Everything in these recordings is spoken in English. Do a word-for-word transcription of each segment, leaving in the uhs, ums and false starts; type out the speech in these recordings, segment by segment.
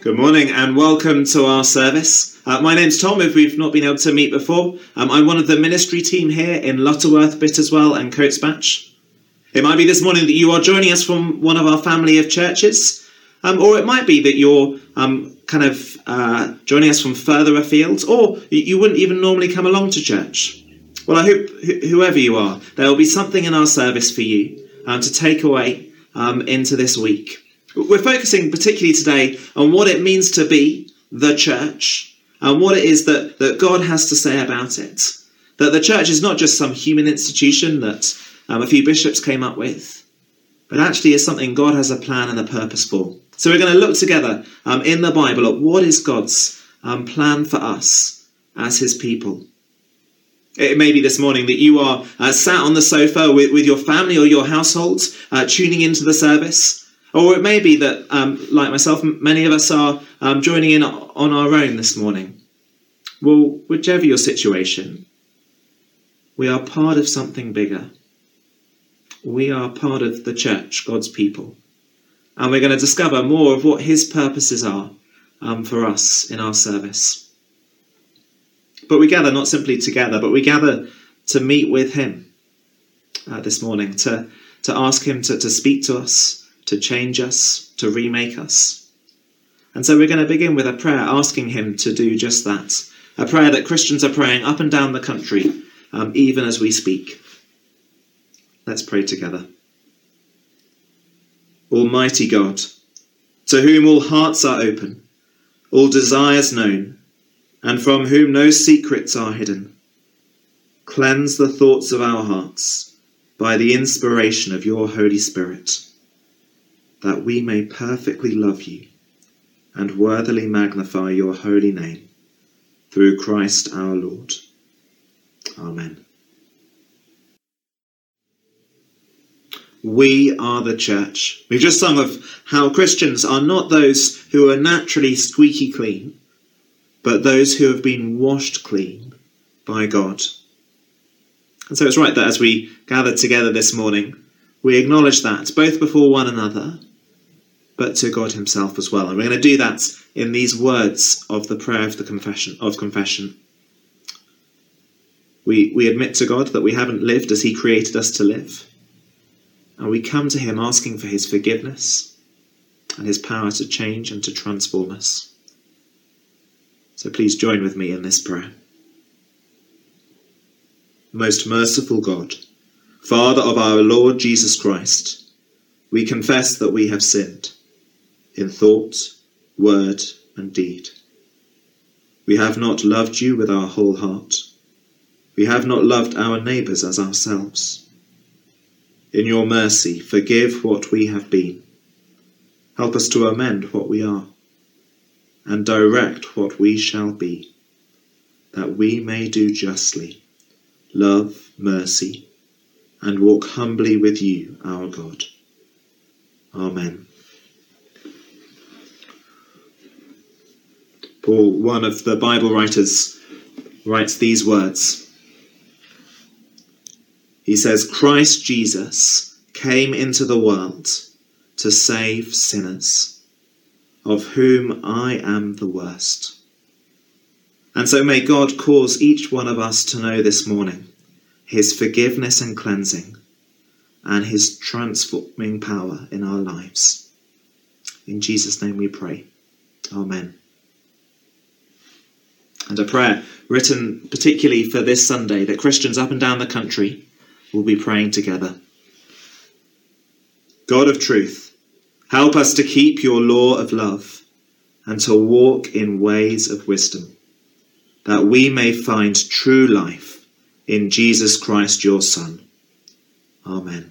Good morning and welcome to our service. Uh, my name's Tom, if we've not been able to meet before. Um, I'm one of the ministry team here in Lutterworth, Bitterswell and Coatsbatch. It might be this morning that you are joining us from one of our family of churches, um, or it might be that you're um, kind of uh, joining us from further afield, or you wouldn't even normally come along to church. Well, I hope wh- whoever you are, there will be something in our service for you um, to take away um, into this week. We're focusing particularly today on what it means to be the church and what it is that, that God has to say about it. That the church is not just some human institution that um, a few bishops came up with, but actually is something God has a plan and a purpose for. So we're going to look together um, in the Bible at what is God's um, plan for us as his people. It may be this morning that you are uh, sat on the sofa with, with your family or your household, uh, tuning into the service. Or it may be that, um, like myself, many of us are um, joining in on our own this morning. Well, whichever your situation, we are part of something bigger. We are part of the church, God's people. And we're going to discover more of what his purposes are um, for us in our service. But we gather not simply together, but we gather to meet with him uh, this morning, to, to ask him to, to speak to us, to change us, to remake us. And so we're going to begin with a prayer asking him to do just that. A prayer that Christians are praying up and down the country, um, even as we speak. Let's pray together. Almighty God, to whom all hearts are open, all desires known, and from whom no secrets are hidden, cleanse the thoughts of our hearts by the inspiration of your Holy Spirit, that we may perfectly love you and worthily magnify your holy name, through Christ our Lord. Amen. We are the church. We've just sung of how Christians are not those who are naturally squeaky clean, but those who have been washed clean by God. And so it's right that as we gather together this morning, we acknowledge that both before one another, but to God himself as well. And we're going to do that in these words of the prayer of the confession of confession. We, we admit to God that we haven't lived as he created us to live. And we come to him asking for his forgiveness and his power to change and to transform us. So please join with me in this prayer. Most merciful God, Father of our Lord Jesus Christ, we confess that we have sinned in thought, word, and deed. We have not loved you with our whole heart. We have not loved our neighbours as ourselves. In your mercy, forgive what we have been. Help us to amend what we are, and direct what we shall be, that we may do justly, love mercy, and walk humbly with you, our God. Amen. Paul, one of the Bible writers, writes these words. He says, Christ Jesus came into the world to save sinners, of whom I am the worst. And so may God cause each one of us to know this morning his forgiveness and cleansing, and his transforming power in our lives. In Jesus' name we pray. Amen. And a prayer written particularly for this Sunday that Christians up and down the country will be praying together. God of truth, help us to keep your law of love and to walk in ways of wisdom, that we may find true life in Jesus Christ, your Son. Amen.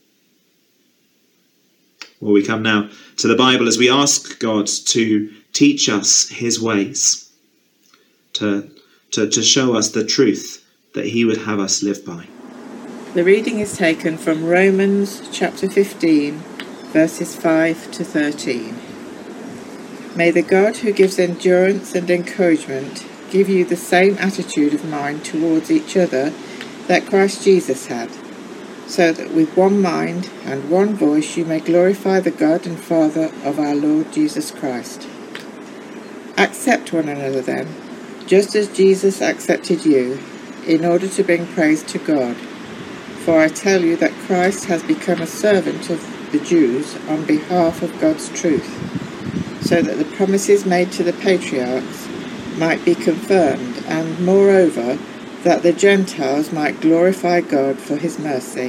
Well, we come now to the Bible as we ask God to teach us his ways, to, to, to show us the truth that he would have us live by. The reading is taken from Romans chapter fifteen, verses five to thirteen. May the God who gives endurance and encouragement give you the same attitude of mind towards each other that Christ Jesus had, so that with one mind and one voice you may glorify the God and Father of our Lord Jesus Christ. Accept one another then, just as Jesus accepted you, in order to bring praise to God. For I tell you that Christ has become a servant of the Jews on behalf of God's truth, so that the promises made to the patriarchs might be confirmed, and moreover, that the Gentiles might glorify God for his mercy.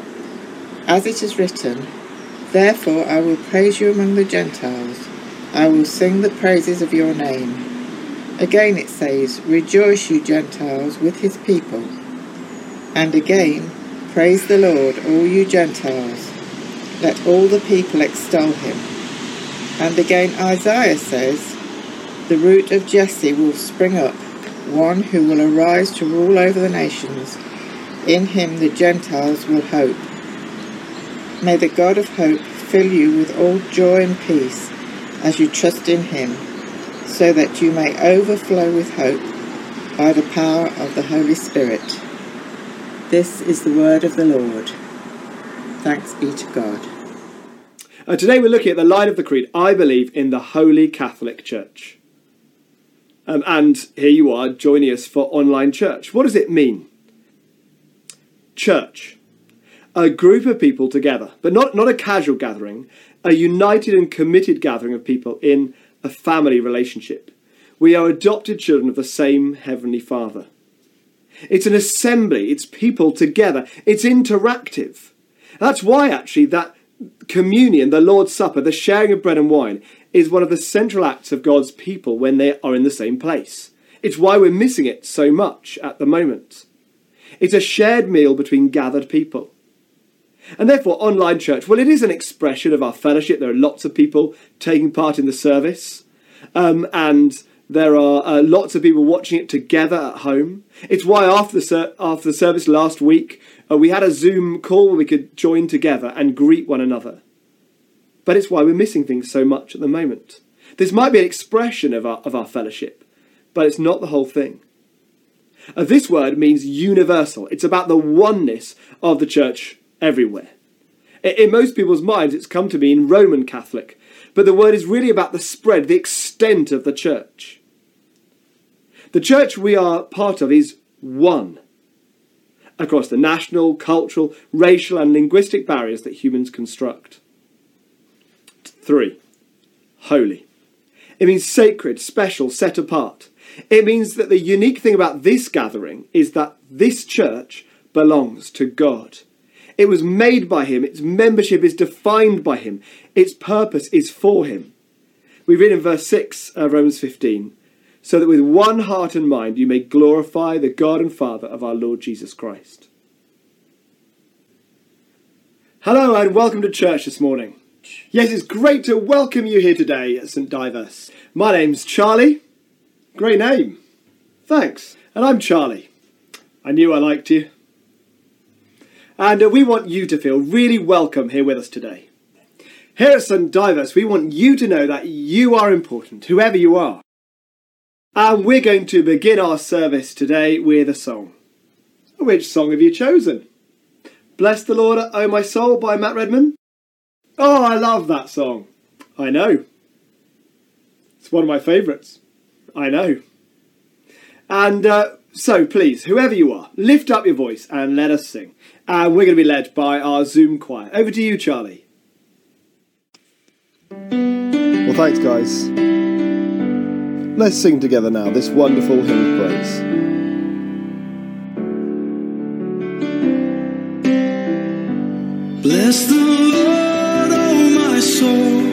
As it is written, therefore I will praise you among the Gentiles, I will sing the praises of your name. Again it says, rejoice you Gentiles with his people. And again, praise the Lord, all you Gentiles. Let all the people extol him. And again Isaiah says, the root of Jesse will spring up, one who will arise to rule over the nations. In him the Gentiles will hope. May the God of hope fill you with all joy and peace as you trust in him, so that you may overflow with hope by the power of the Holy Spirit. This is the word of the Lord. Thanks be to God. Uh, today we're looking at the line of the Creed, I believe in the Holy Catholic Church. Um, and here you are joining us for online church. What does it mean? Church. A group of people together, but not, not a casual gathering, a united and committed gathering of people in a family relationship. We are adopted children of the same Heavenly Father. It's an assembly, it's people together, it's interactive. That's why actually that communion, the Lord's Supper, the sharing of bread and wine, is one of the central acts of God's people when they are in the same place. It's why we're missing it so much at the moment. It's a shared meal between gathered people. And therefore, online church, well, it is an expression of our fellowship. There are lots of people taking part in the service. Um, and there are uh, lots of people watching it together at home. It's why after the, ser- after the service last week, uh, we had a Zoom call where we could join together and greet one another. But it's why we're missing things so much at the moment. This might be an expression of our, of our fellowship, but it's not the whole thing. Uh, this word means universal. It's about the oneness of the church everywhere. In most people's minds, it's come to mean Roman Catholic, but the word is really about the spread, the extent of the church. The church we are part of is one across the national, cultural, racial and linguistic barriers that humans construct. Three, holy. It means sacred, special, set apart. It means that the unique thing about this gathering is that this church belongs to God. It was made by him, its membership is defined by him, its purpose is for him. We read in verse six of Romans fifteen, so that with one heart and mind you may glorify the God and Father of our Lord Jesus Christ. Hello and welcome to church this morning. Yes, it's great to welcome you here today at St Diverse. My name's Charlie. Great name. Thanks. And I'm Charlie. I knew I liked you. And uh, we want you to feel really welcome here with us today. Here at St Diverse, we want you to know that you are important, whoever you are. And we're going to begin our service today with a song. Which song have you chosen? Bless the Lord, O my soul by Matt Redman. Oh, I love that song. I know. It's one of my favourites. I know. And uh, so please, whoever you are, lift up your voice and let us sing. And we're going to be led by our Zoom choir. Over to you, Charlie. Well, thanks, guys. Let's sing together now this wonderful hymn of praise. Bless the Lord, oh my soul,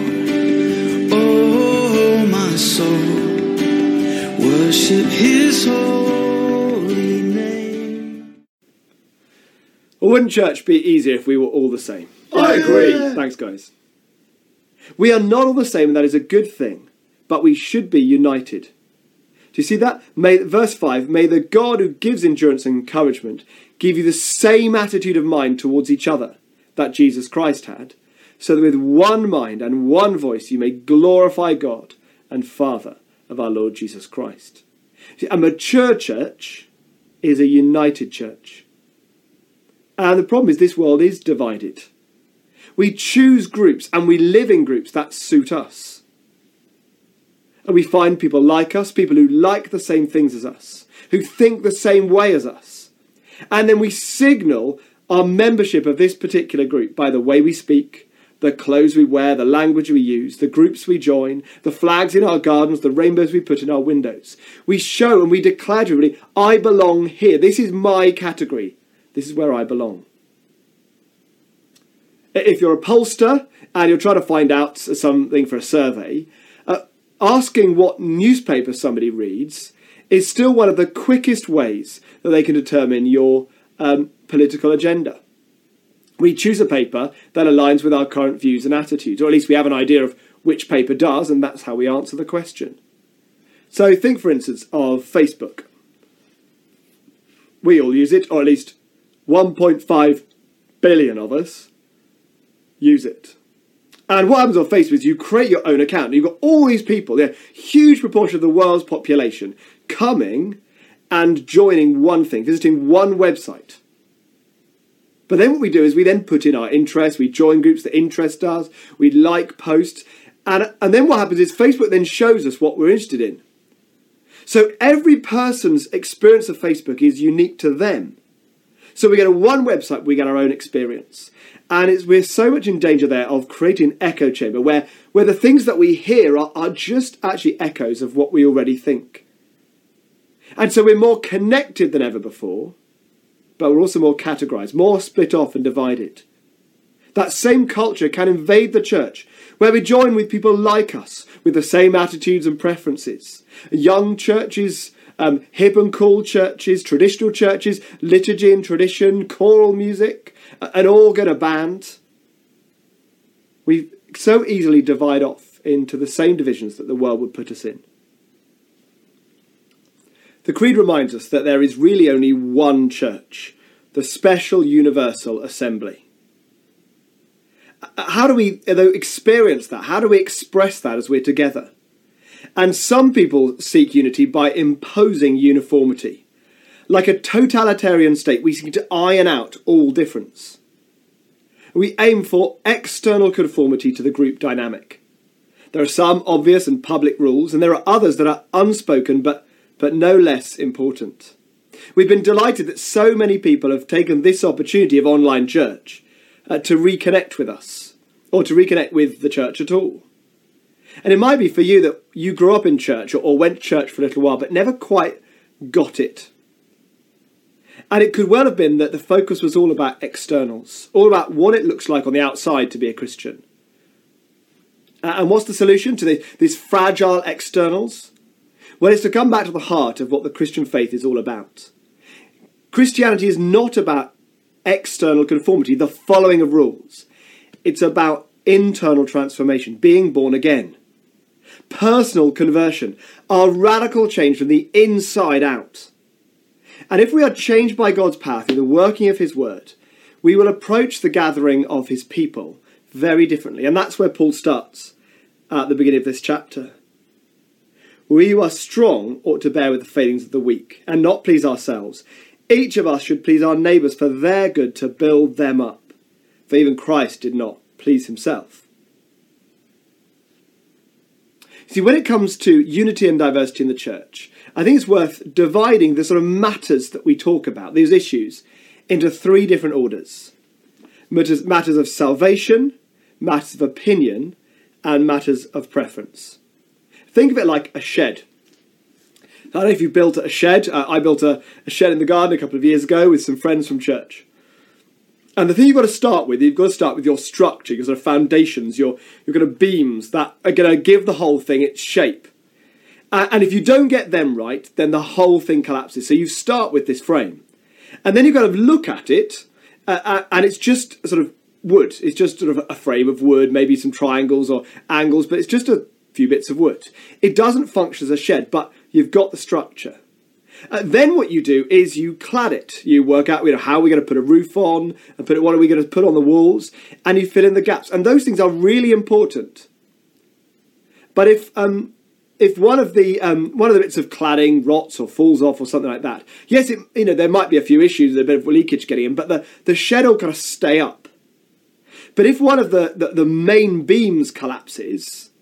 oh my soul, worship his holy name. Well, wouldn't church be easier if we were all the same? I agree. Thanks, guys. We are not all the same, and that is a good thing, but we should be united. Do you see that? May, verse five, may the God who gives endurance and encouragement give you the same attitude of mind towards each other that Jesus Christ had, so that with one mind and one voice you may glorify God and Father of our Lord Jesus Christ. See, a mature church is a united church. And the problem is this world is divided. We choose groups and we live in groups that suit us. And we find people like us, people who like the same things as us, who think the same way as us. And then we signal our membership of this particular group by the way we speak, the clothes we wear, the language we use, the groups we join, the flags in our gardens, the rainbows we put in our windows. We show and we declare to everybody, I belong here. This is my category. This is where I belong. If you're a pollster and you're trying to find out something for a survey, uh, asking what newspaper somebody reads is still one of the quickest ways that they can determine your um, political agenda. We choose a paper that aligns with our current views and attitudes, or at least we have an idea of which paper does, and that's how we answer the question. So think, for instance, of Facebook. We all use it, or at least one point five billion of us use it. And what happens on Facebook is you create your own account. You've got all these people, a huge proportion of the world's population, coming and joining one thing, visiting one website. But then what we do is we then put in our interests, we join groups that interest us, we like posts, and, and then what happens is Facebook then shows us what we're interested in. So every person's experience of Facebook is unique to them. So we get a one website, we get our own experience. And it's, we're so much in danger there of creating an echo chamber where, where the things that we hear are, are just actually echoes of what we already think. And so we're more connected than ever before, but we're also more categorised, more split off and divided. That same culture can invade the church, where we join with people like us, with the same attitudes and preferences. Young churches, um, hip and cool churches, traditional churches, liturgy and tradition, choral music, an organ, a band. We so easily divide off into the same divisions that the world would put us in. The Creed reminds us that there is really only one church, the special universal assembly. How do we though, experience that? How do we express that as we're together? And some people seek unity by imposing uniformity. Like a totalitarian state, we seek to iron out all difference. We aim for external conformity to the group dynamic. There are some obvious and public rules, and there are others that are unspoken but, but no less important. We've been delighted that so many people have taken this opportunity of online church uh, to reconnect with us, or to reconnect with the church at all. And it might be for you that you grew up in church or, or went to church for a little while but never quite got it. And it could well have been that the focus was all about externals, all about what it looks like on the outside to be a Christian. Uh, and what's the solution to the, these fragile externals? Well, it's to come back to the heart of what the Christian faith is all about. Christianity is not about external conformity, the following of rules. It's about internal transformation, being born again. Personal conversion, our radical change from the inside out. And if we are changed by God's power through the working of his word, we will approach the gathering of his people very differently. And that's where Paul starts at the beginning of this chapter. We who are strong ought to bear with the failings of the weak and not please ourselves. Each of us should please our neighbours for their good, to build them up. For even Christ did not please himself. See, when it comes to unity and diversity in the church, I think it's worth dividing the sort of matters that we talk about, these issues, into three different orders. Matters, matters of salvation, matters of opinion, and matters of preference. Think of it like a shed. I don't know if you built a shed. Uh, I built a, a shed in the garden a couple of years ago with some friends from church. And the thing you've got to start with, you've got to start with your structure, your sort of foundations, your, your kind of beams that are going to give the whole thing its shape. Uh, and if you don't get them right, then the whole thing collapses. So you start with this frame. And then you've got to look at it, uh, uh, and it's just sort of wood. It's just sort of a frame of wood, maybe some triangles or angles, but it's just a few bits of wood. It doesn't function as a shed, but you've got the structure. Uh, then what you do is you clad it. You work out, you know, how are we going to put a roof on, and put what are we going to put on the walls, and you fill in the gaps. And those things are really important. But if um, if one of the um, one of the bits of cladding rots or falls off or something like that, yes, it, you know, there might be a few issues, a bit of leakage getting in, but the, the shed will kind of stay up. But if one of the, the, the main beams collapses,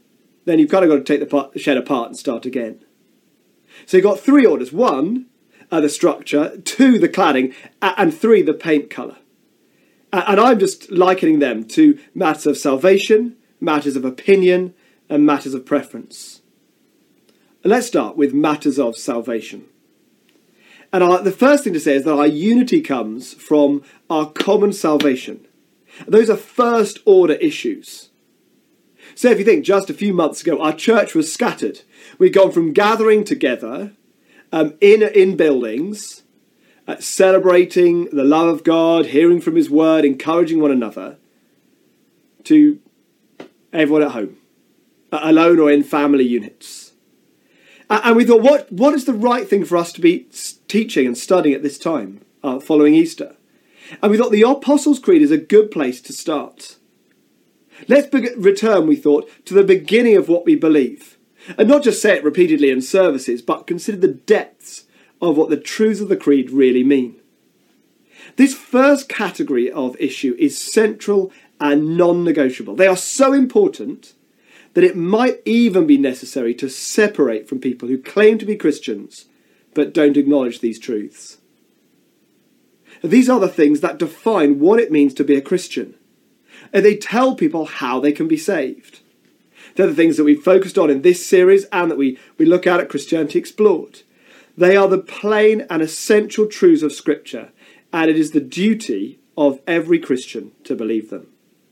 then you've kind of got to take the part, shed apart and start again. So you've got three orders. One, uh, the structure. Two, the cladding. And three, the paint colour. And I'm just likening them to matters of salvation, matters of opinion, and matters of preference. And let's start with matters of salvation. And our, the first thing to say is that our unity comes from our common salvation. Those are first order issues. So if you think just a few months ago, our church was scattered. We'd gone from gathering together um, in, in buildings, uh, celebrating the love of God, hearing from his word, encouraging one another, to everyone at home, uh, alone or in family units. Uh, and we thought, what, what is the right thing for us to be teaching and studying at this time, uh, following Easter? And we thought the Apostles' Creed is a good place to start. Let's be- return, we thought, to the beginning of what we believe. And not just say it repeatedly in services, but consider the depths of what the truths of the Creed really mean. This first category of issue is central and non-negotiable. They are so important that it might even be necessary to separate from people who claim to be Christians but don't acknowledge these truths. These are the things that define what it means to be a Christian. And they tell people how they can be saved. They're the things that we've focused on in this series and that we, we look at at Christianity Explored. They are the plain and essential truths of Scripture, and it is the duty of every Christian to believe them.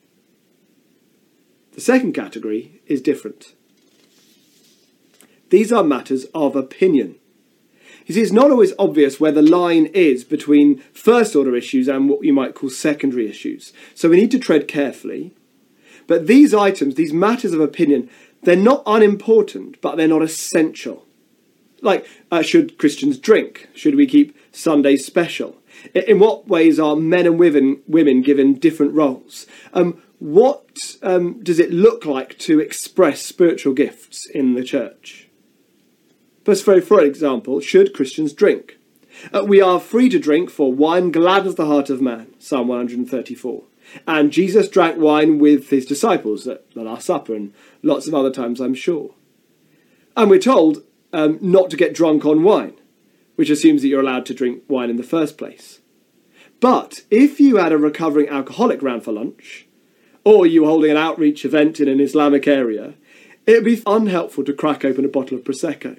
The second category is different. These are matters of opinion. You see, it's not always obvious where the line is between first order issues and what you might call secondary issues. So we need to tread carefully. But these items, these matters of opinion, they're not unimportant, but they're not essential. Like, uh, should Christians drink? Should we keep Sundays special? In what ways are men and women, women given different roles? Um, what um, does it look like to express spiritual gifts in the church? But for example, should Christians drink? Uh, we are free to drink, for wine gladdens the heart of man, Psalm one hundred thirty-four. And Jesus drank wine with his disciples at the Last Supper and lots of other times, I'm sure. And we're told um, not to get drunk on wine, which assumes that you're allowed to drink wine in the first place. But if you had a recovering alcoholic round for lunch, or you were holding an outreach event in an Islamic area, it would be unhelpful to crack open a bottle of Prosecco.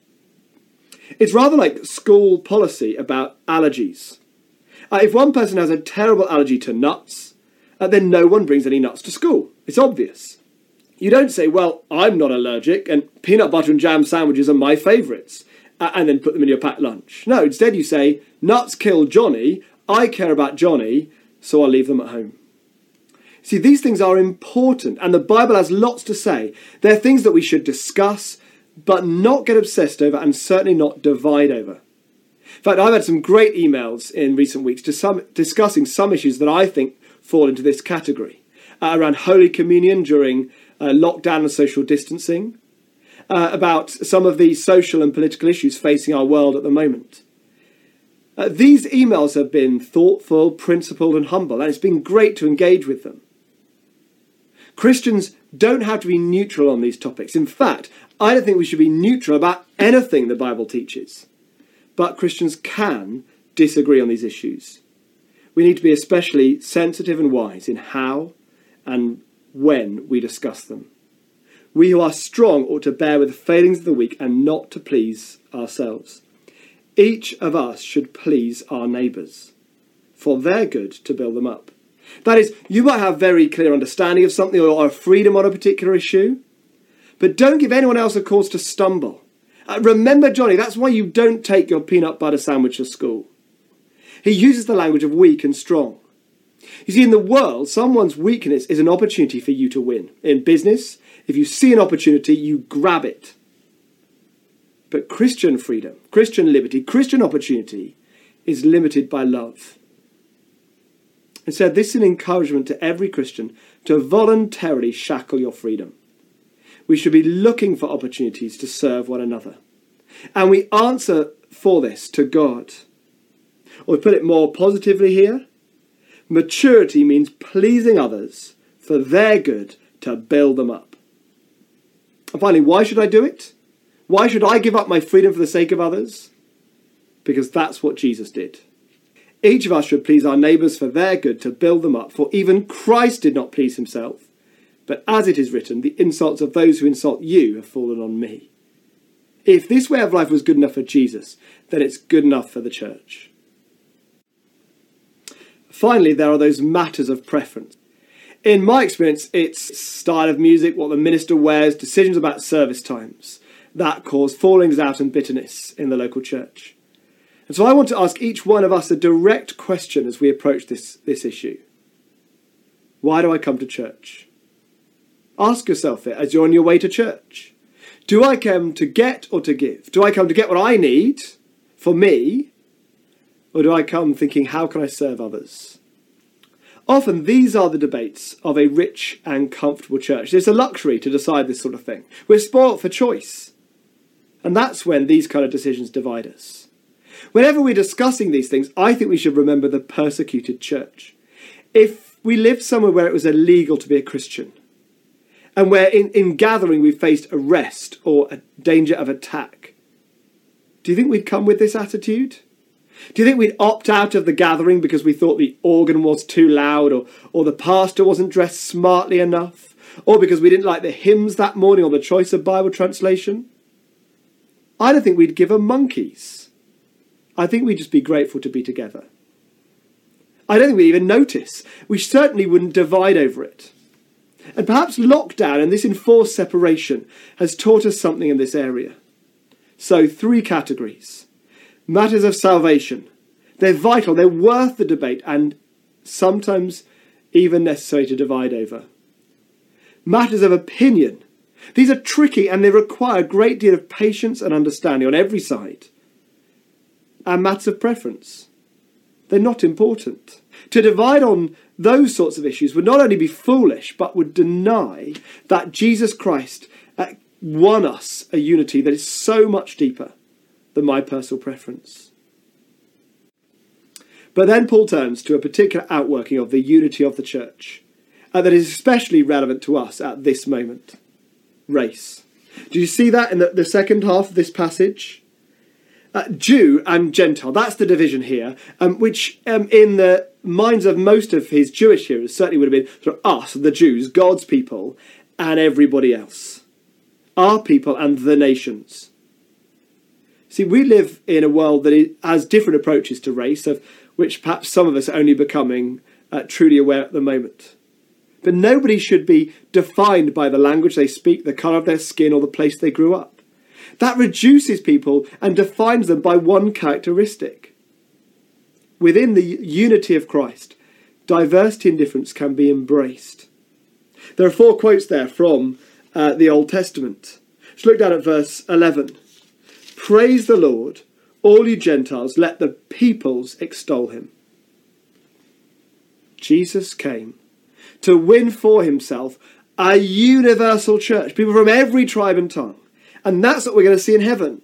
It's rather like school policy about allergies. Uh, if one person has a terrible allergy to nuts, uh, then no one brings any nuts to school. It's obvious. You don't say, well, I'm not allergic and peanut butter and jam sandwiches are my favourites, uh, and then put them in your packed lunch. No, instead you say, nuts kill Johnny, I care about Johnny, so I'll leave them at home. See, these things are important, and the Bible has lots to say. They're things that we should discuss, but not get obsessed over and certainly not divide over. In fact, I've had some great emails in recent weeks to some, discussing some issues that I think fall into this category. Uh, around Holy Communion during uh, lockdown and social distancing. Uh, about some of the social and political issues facing our world at the moment. Uh, these emails have been thoughtful, principled and humble, and it's been great to engage with them. Christians don't have to be neutral on these topics. In fact, I don't think we should be neutral about anything the Bible teaches. But Christians can disagree on these issues. We need to be especially sensitive and wise in how and when we discuss them. We who are strong ought to bear with the failings of the weak and not to please ourselves. Each of us should please our neighbours, for their good to build them up. That is, you might have very clear understanding of something or a freedom on a particular issue, but don't give anyone else a cause to stumble. Uh, remember Johnny, that's why you don't take your peanut butter sandwich to school. He uses the language of weak and strong. You see, in the world, someone's weakness is an opportunity for you to win. In business, if you see an opportunity, you grab it. But Christian freedom, Christian liberty, Christian opportunity is limited by love. And so this is an encouragement to every Christian to voluntarily shackle your freedom. We should be looking for opportunities to serve one another. And we answer for this to God. Or to put it more positively here, maturity means pleasing others for their good to build them up. And finally, why should I do it? Why should I give up my freedom for the sake of others? Because that's what Jesus did. Each of us should please our neighbours for their good, to build them up, for even Christ did not please himself. But as it is written, the insults of those who insult you have fallen on me. If this way of life was good enough for Jesus, then it's good enough for the church. Finally, there are those matters of preference. In my experience, it's style of music, what the minister wears, decisions about service times that cause fallings out and bitterness in the local church. And so I want to ask each one of us a direct question as we approach this, this issue. Why do I come to church? Ask yourself it as you're on your way to church. Do I come to get or to give? Do I come to get what I need for me? Or do I come thinking, how can I serve others? Often these are the debates of a rich and comfortable church. It's a luxury to decide this sort of thing. We're spoilt for choice. And that's when these kind of decisions divide us. Whenever we're discussing these things, I think we should remember the persecuted church. If we lived somewhere where it was illegal to be a Christian, and where in, in gathering we faced arrest or a danger of attack, do you think we'd come with this attitude? Do you think we'd opt out of the gathering because we thought the organ was too loud, or, or the pastor wasn't dressed smartly enough, or because we didn't like the hymns that morning or the choice of Bible translation? I don't think we'd give a monkey's. I think we'd just be grateful to be together. I don't think we'd even notice. We certainly wouldn't divide over it. And perhaps lockdown and this enforced separation has taught us something in this area. So, three categories. Matters of salvation. They're vital, they're worth the debate, and sometimes even necessary to divide over. Matters of opinion. These are tricky and they require a great deal of patience and understanding on every side. And matters of preference. They're not important. To divide on those sorts of issues would not only be foolish, but would deny that Jesus Christ won us a unity that is so much deeper than my personal preference. But then Paul turns to a particular outworking of the unity of the church, uh, that is especially relevant to us at this moment. Race. Do you see that in the, the second half of this passage? Uh, Jew and Gentile, that's the division here, um, which um, in the minds of most of his Jewish hearers certainly would have been sort of us, the Jews, God's people, and everybody else. Our people and the nations. See, we live in a world that has different approaches to race, of which perhaps some of us are only becoming uh, truly aware at the moment. But nobody should be defined by the language they speak, the colour of their skin, or the place they grew up. That reduces people and defines them by one characteristic. Within the unity of Christ, diversity and difference can be embraced. There are four quotes there from uh, the Old Testament. Let's look down at verse eleven. Praise the Lord, all you Gentiles, let the peoples extol him. Jesus came to win for himself a universal church, people from every tribe and tongue. And that's what we're going to see in heaven.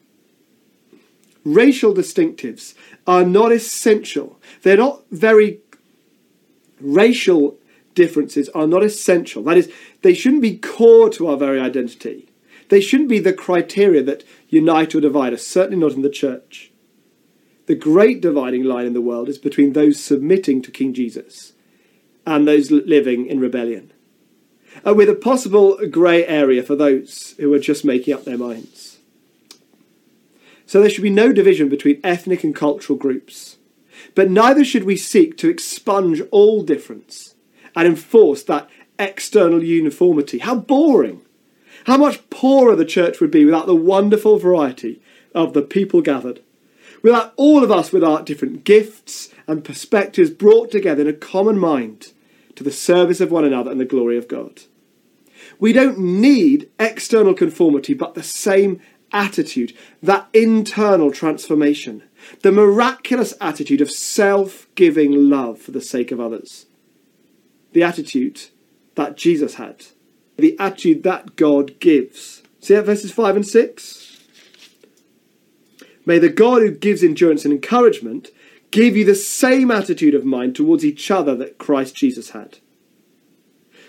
Racial distinctives are not essential. They're not very... Racial differences are not essential. That is, they shouldn't be core to our very identity. They shouldn't be the criteria that unite or divide us, certainly not in the church. The great dividing line in the world is between those submitting to King Jesus and those living in rebellion, uh, with a possible grey area for those who are just making up their minds. So there should be no division between ethnic and cultural groups, but neither should we seek to expunge all difference and enforce that external uniformity. How boring! How much poorer the church would be without the wonderful variety of the people gathered, without all of us with our different gifts and perspectives brought together in a common mind to the service of one another and the glory of God. We don't need external conformity, but the same attitude, that internal transformation, the miraculous attitude of self-giving love for the sake of others. The attitude that Jesus had. The attitude that God gives. See that verses five and six? May the God who gives endurance and encouragement give you the same attitude of mind towards each other that Christ Jesus had.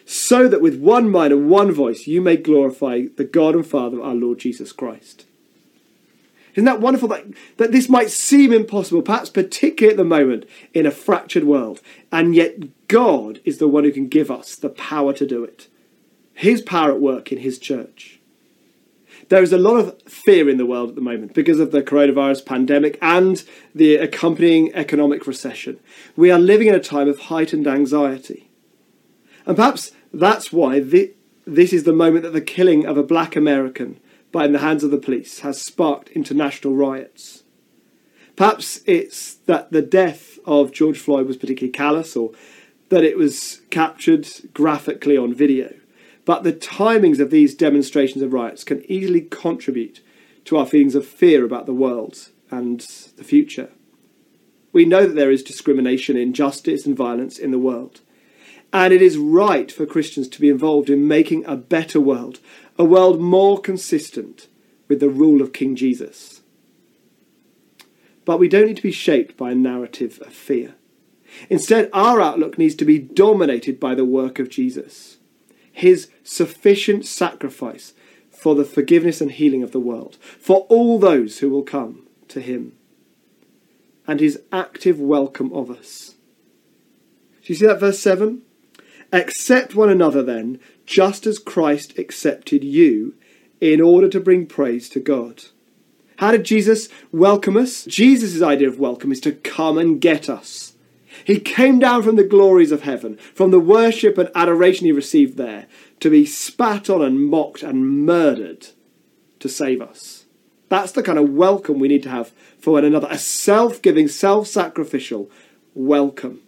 so that with one mind and one voice you may glorify the God and Father of our Lord Jesus Christ. Isn't that wonderful that, that this might seem impossible, perhaps particularly at the moment in a fractured world, and yet God is the one who can give us the power to do it. His power at work in his church. There is a lot of fear in the world at the moment because of the coronavirus pandemic and the accompanying economic recession. We are living in a time of heightened anxiety. And perhaps that's why this, this is the moment that the killing of a black American by in the hands of the police has sparked international riots. Perhaps it's that the death of George Floyd was particularly callous, or that it was captured graphically on video. But the timings of these demonstrations and riots can easily contribute to our feelings of fear about the world and the future. We know that there is discrimination, injustice and violence in the world. And it is right for Christians to be involved in making a better world, a world more consistent with the rule of King Jesus. But we don't need to be shaped by a narrative of fear. Instead, our outlook needs to be dominated by the work of Jesus, his sufficient sacrifice for the forgiveness and healing of the world, for all those who will come to him, and his active welcome of us. Do you see that verse seven? Accept one another then, just as Christ accepted you, in order to bring praise to God. How did Jesus welcome us? Jesus' idea of welcome is to come and get us. He came down from the glories of heaven, from the worship and adoration he received there, to be spat on and mocked and murdered to save us. That's the kind of welcome we need to have for one another, a self-giving, self-sacrificial welcome.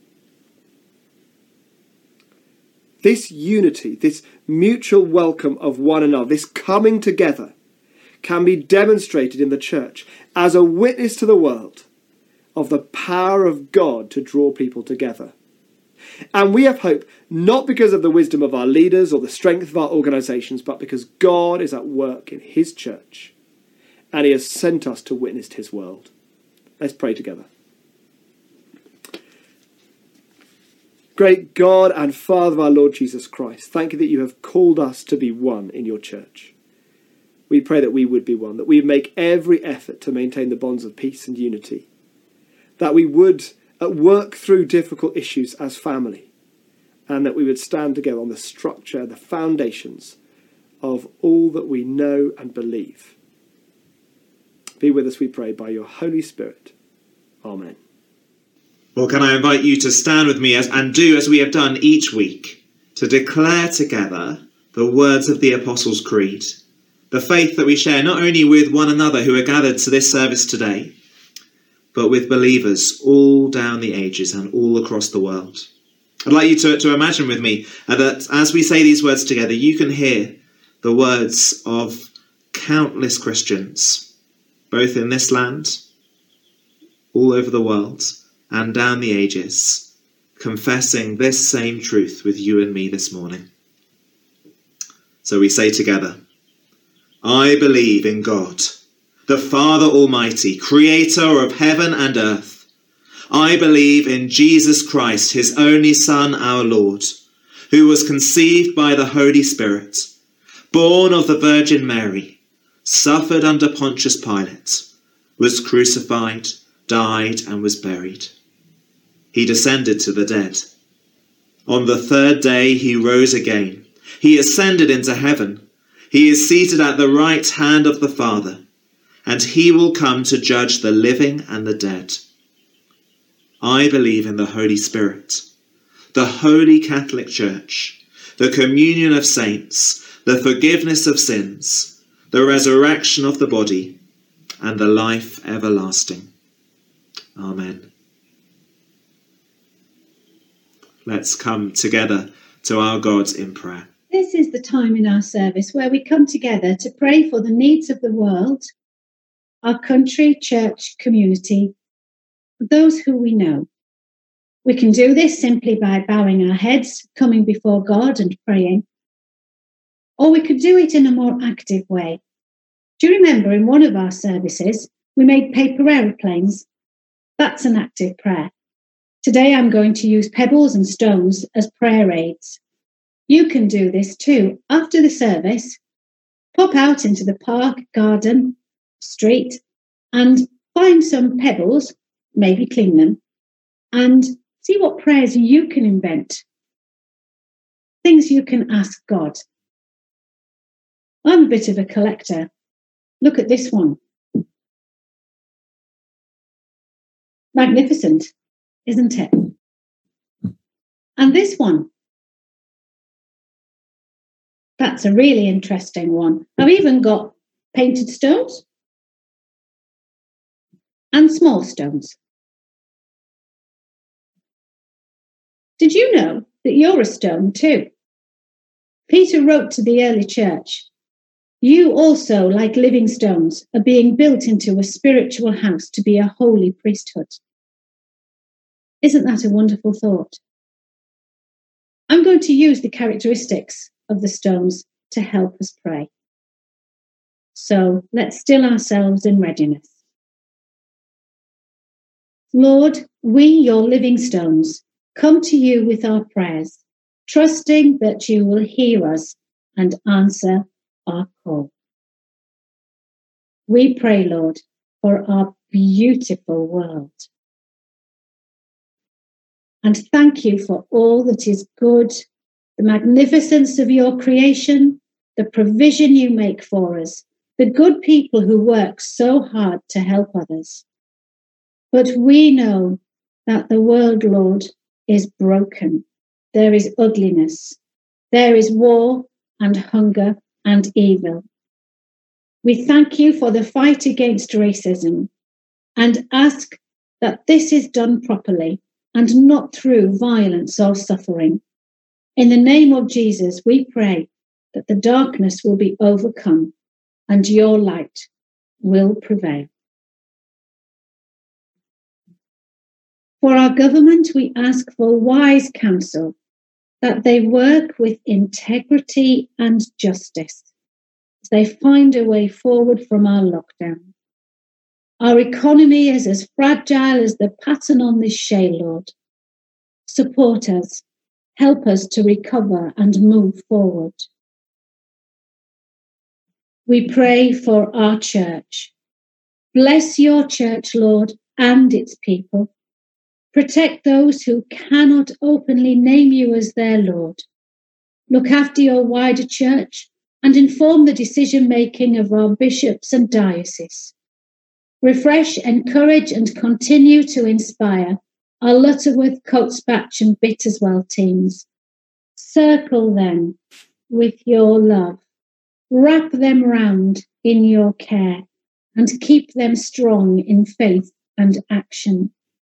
This unity, this mutual welcome of one another, this coming together, can be demonstrated in the church as a witness to the world of the power of God to draw people together. And we have hope not because of the wisdom of our leaders or the strength of our organisations, but because God is at work in his church and he has sent us to witness his world. Let's pray together. Great God and Father of our Lord Jesus Christ, thank you that you have called us to be one in your church. We pray that we would be one, that we would make every effort to maintain the bonds of peace and unity, that we would uh, work through difficult issues as family, and that we would stand together on the structure, the foundations of all that we know and believe. Be with us, we pray, by your Holy Spirit. Amen. Well, can I invite you to stand with me as, and do as we have done each week, to declare together the words of the Apostles' Creed, the faith that we share not only with one another who are gathered to this service today, but with believers all down the ages and all across the world. I'd like you to, to imagine with me that as we say these words together, you can hear the words of countless Christians, both in this land, all over the world, and down the ages, confessing this same truth with you and me this morning. So we say together, I believe in God, the Father Almighty, creator of heaven and earth. I believe in Jesus Christ, his only Son, our Lord, who was conceived by the Holy Spirit, born of the Virgin Mary, suffered under Pontius Pilate, was crucified, died, and was buried. He descended to the dead. On the third day he rose again. He ascended into heaven. He is seated at the right hand of the Father, and he will come to judge the living and the dead. I believe in the Holy Spirit, the Holy Catholic Church, the communion of saints, the forgiveness of sins, the resurrection of the body, and the life everlasting. Amen. Let's come together to our God in prayer. This is the time in our service where we come together to pray for the needs of the world, our country, church, community, those who we know. We can do this simply by bowing our heads, coming before God and praying. Or we could do it in a more active way. Do you remember in one of our services, we made paper aeroplanes? That's an active prayer. Today I'm going to use pebbles and stones as prayer aids. You can do this too. After the service, pop out into the park, garden, street, and find some pebbles, maybe clean them, and see what prayers you can invent. Things you can ask God. I'm a bit of a collector. Look at this one. Magnificent, isn't it? And this one. That's a really interesting one. I've even got painted stones and small stones. Did you know that you're a stone too? Peter wrote to the early church, you also, like living stones, are being built into a spiritual house to be a holy priesthood. Isn't that a wonderful thought? I'm going to use the characteristics of the stones to help us pray. So let's still ourselves in readiness. Lord, we, your living stones, come to you with our prayers, trusting that you will hear us and answer our call. We pray, Lord, for our beautiful world. And thank you for all that is good, the magnificence of your creation, the provision you make for us, the good people who work so hard to help others. But we know that the world, Lord, is broken. There is ugliness. There is war and hunger and evil. We thank you for the fight against racism and ask that this is done properly and not through violence or suffering. In the name of Jesus, we pray that the darkness will be overcome and your light will prevail. For our government, we ask for wise counsel, that they work with integrity and justice as they find a way forward from our lockdown. Our economy is as fragile as the pattern on this shale, Lord. Support us, help us to recover and move forward. We pray for our church. Bless your church, Lord, and its people. Protect those who cannot openly name you as their Lord. Look after your wider church and inform the decision-making of our bishops and dioceses. Refresh, encourage and continue to inspire our Lutterworth, Coatsbatch and Bitterswell teams. Circle them with your love. Wrap them round in your care and keep them strong in faith and action.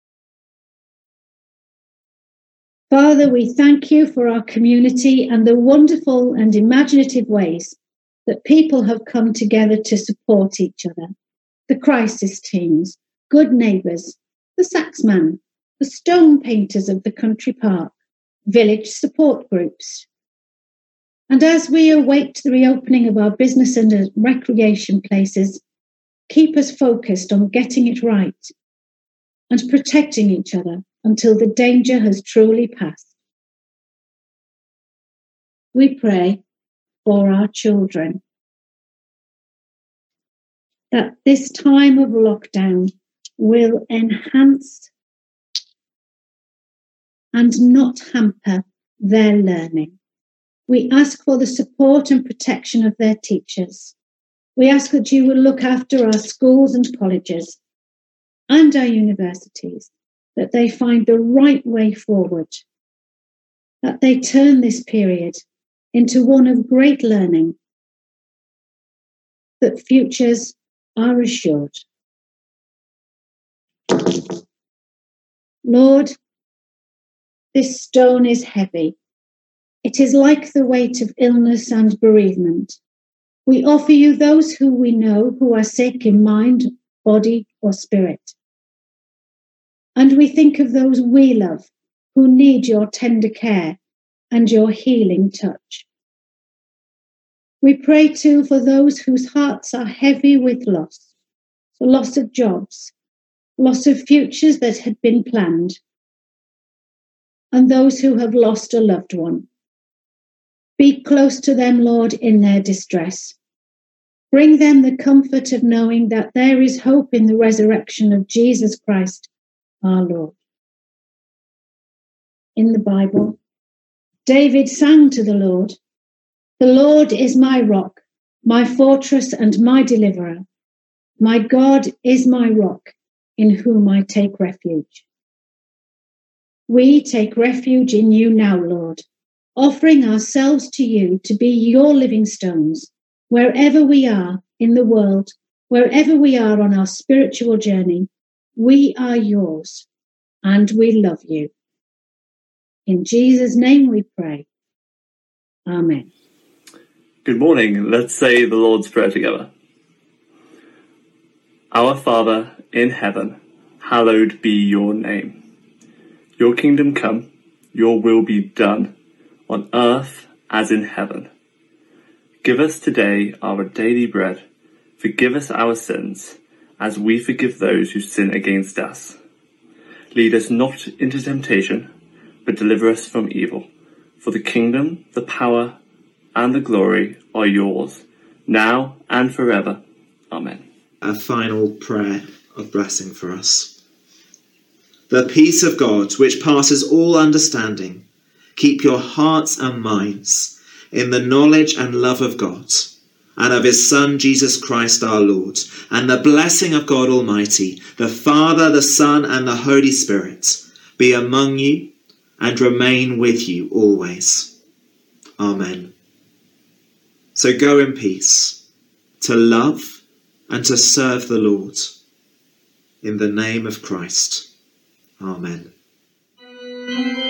Father, we thank you for our community and the wonderful and imaginative ways that people have come together to support each other. The crisis teams, good neighbours, the saxman, the stone painters of the country park, village support groups. And as we await the reopening of our business and recreation places, keep us focused on getting it right and protecting each other until the danger has truly passed. We pray for our children, that this time of lockdown will enhance and not hamper their learning. We ask for the support and protection of their teachers. We ask that you will look after our schools and colleges and our universities, that they find the right way forward, that they turn this period into one of great learning, that futures are assured. Lord, this stone is heavy. It is like the weight of illness and bereavement. We offer you those who we know who are sick in mind, body, or spirit. And we think of those we love who need your tender care and your healing touch. We pray too for those whose hearts are heavy with loss, the loss of jobs, loss of futures that had been planned, and those who have lost a loved one. Be close to them, Lord, in their distress. Bring them the comfort of knowing that there is hope in the resurrection of Jesus Christ, our Lord. In the Bible, David sang to the Lord, "The Lord is my rock, my fortress and my deliverer. My God is my rock, in whom I take refuge." We take refuge in you now, Lord, offering ourselves to you to be your living stones, wherever we are in the world, wherever we are on our spiritual journey. We are yours, and we love you. In Jesus' name we pray. Amen. Good morning. Let's say the Lord's Prayer together. Our Father in heaven, hallowed be your name. Your kingdom come, your will be done, on earth as in heaven. Give us today our daily bread. Forgive us our sins, as we forgive those who sin against us. Lead us not into temptation, but deliver us from evil. For the kingdom, the power, and the glory are yours, now and forever. Amen. A final prayer of blessing for us. The peace of God, which passes all understanding, keep your hearts and minds in the knowledge and love of God and of his Son, Jesus Christ our Lord, and the blessing of God Almighty, the Father, the Son, and the Holy Spirit, be among you and remain with you always. Amen. So go in peace, to love and to serve the Lord. In the name of Christ. Amen.